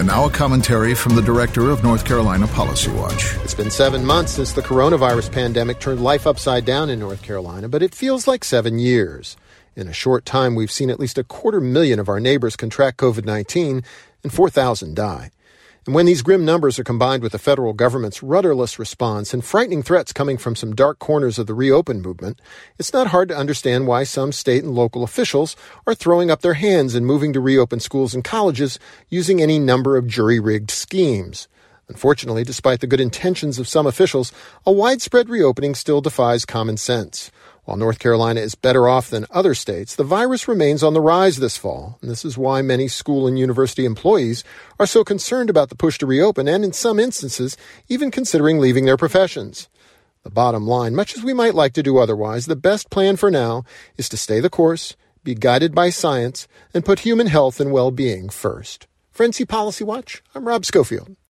And now a commentary from the director of North Carolina Policy Watch. It's been 7 months since the coronavirus pandemic turned life upside down in North Carolina, but it feels like 7 years. In a short time, we've seen at least 250,000 of our neighbors contract COVID-19 and 4,000 die. And when these grim numbers are combined with the federal government's rudderless response and frightening threats coming from some dark corners of the reopen movement, it's not hard to understand why some state and local officials are throwing up their hands and moving to reopen schools and colleges using any number of jury-rigged schemes. Unfortunately, despite the good intentions of some officials, a widespread reopening still defies common sense. While North Carolina is better off than other states, the virus remains on the rise this fall, and this is why many school and university employees are so concerned about the push to reopen and, in some instances, even considering leaving their professions. The bottom line, much as we might like to do otherwise, the best plan for now is to stay the course, be guided by science, and put human health and well-being first. For NC Policy Watch, I'm Rob Schofield.